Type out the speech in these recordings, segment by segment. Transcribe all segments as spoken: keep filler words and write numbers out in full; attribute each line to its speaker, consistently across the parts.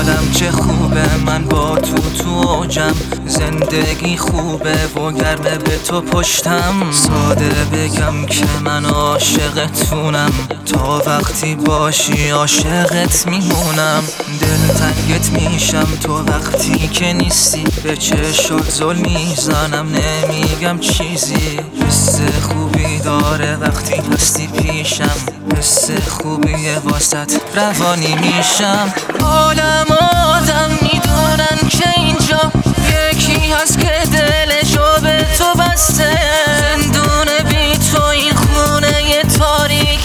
Speaker 1: حالم چه خوبه، من با تو تو اوجم، زندگی خوبه و گرمه به تو پشتم. ساده بگم که من عاشقتونم، تا وقتی باشی عاشقت میمونم. دلتنگت میشم تو وقتی که نیستی، به چشات زل میزنم نمیگم چیزی. حس خوبی داره وقتی هستی پیشم، حس خوبیه واسط روانی میشم. عالم آدم میدونن که اینجا یکی هست که دلشو به تو بسته. زندون بی تو این خونه ی تاریک،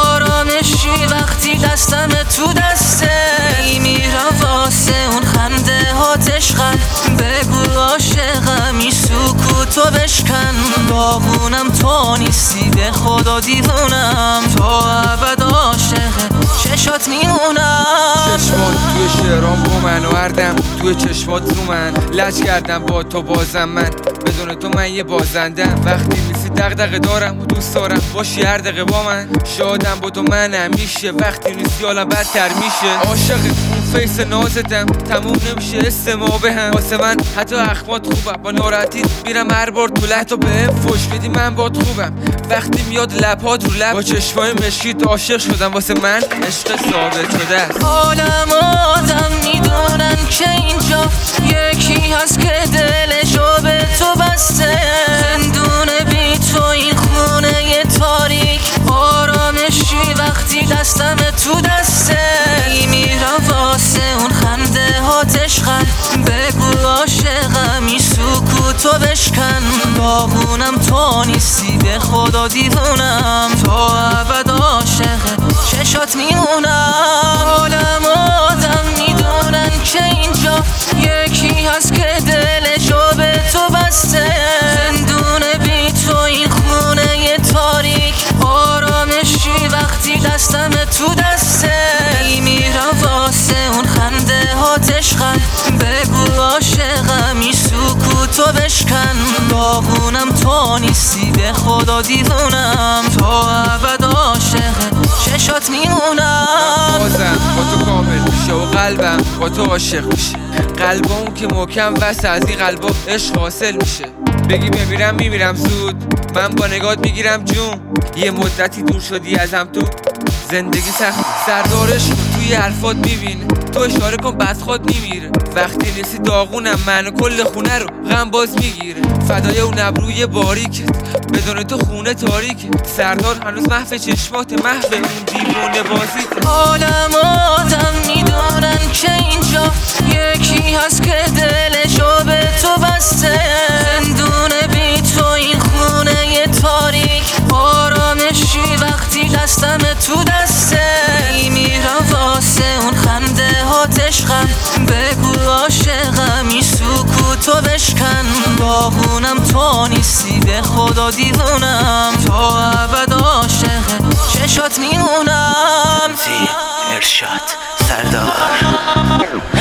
Speaker 1: آرامشی وقتی دستم تو دسته. میمیرم واسه اون خنده هاتش خند، بگو عاشقمی سکوتو بشکن. باغونم تو نیستی به خدا دیوونم، تا ابد عاشق چشات میمونم.
Speaker 2: چشمات توی شعرام با من آوردم، توی چشمات رو من لج کردم با تو بازم. من بدون تو من یه بازندم، وقتی نیستی دغدغه دارم و دوست دارم باشی هر دقیقه با من. شادم با تو من همیشه، وقتی نیستی حالم بدتر میشه. عاشق اون فیس نازتم، تموم نمیشه استماع به هم. واسه من حتی اخمات خوبم، با ناراحتی میرم هر بار تو لحظه بهم فوش بدی من باد خوبم. وقتی میاد لبات رو لب، با چشمای مشکیت عاشق شدم. واسه من عشق ثابت شده است.
Speaker 1: عالم آدم میدونن که اینجا یکی هست که دلشو به تو بسته. زندون بی تو این خونه ی تاریک، آرامشی وقتی دستم تو دسته. میرم واسه اون خنده هاتش خند، بگو عاشقمی سکوتو بشکن. باغونم تو نیستی به خدا دیوونم، تا ابد عاشق چشات میمونم. عالم آدم میدونن که اینجا یکی هست که دلشو به تو بسته. زندون بی تو این خونه ی تاریک، آرامشی وقتی دستم تو دسته. میرم واسه اون خنده هاتش خند، بگو عاشقمی سکوتو بشکن. باغونم تو نیستی به خدا دیوونم، تا ابد عاشق چشات میمونم.
Speaker 2: بازم با تو کامل میشه و قلبم با تو عاشق میشه. قلبم که محکم واسه از این قلبا عشق حاصل میشه. بگی میمیرم میمیرم زود، من با نگات میگیرم جون. یه مدتی دور شدی ازم تو، زندگی سخت سردارش توی حرفات میبینه. تو اشاره کن بس خود میمیره، وقتی نیستی داغونم من و کل خونه رو غم باز میگیره. فدای اون ابروی باریکت، بدون تو خونه تاریکه. سردار هنوز محو چشمات، محو اون دیوونه بازیت.
Speaker 1: عالم آدم میدونن که اینجا یکی هست که دلشو به تو بسته. زندون بی تو این خونه ی تاریک، آرامشی وقتی دستم تو دسته. میرم واسه اون خنده هاتش خند، بگو عاشقمی سکوتو بشکن. باغونم تو نیستی به خدا دیوونم، تا ابد عاشق چشات میمونم.
Speaker 3: ارشاد سردار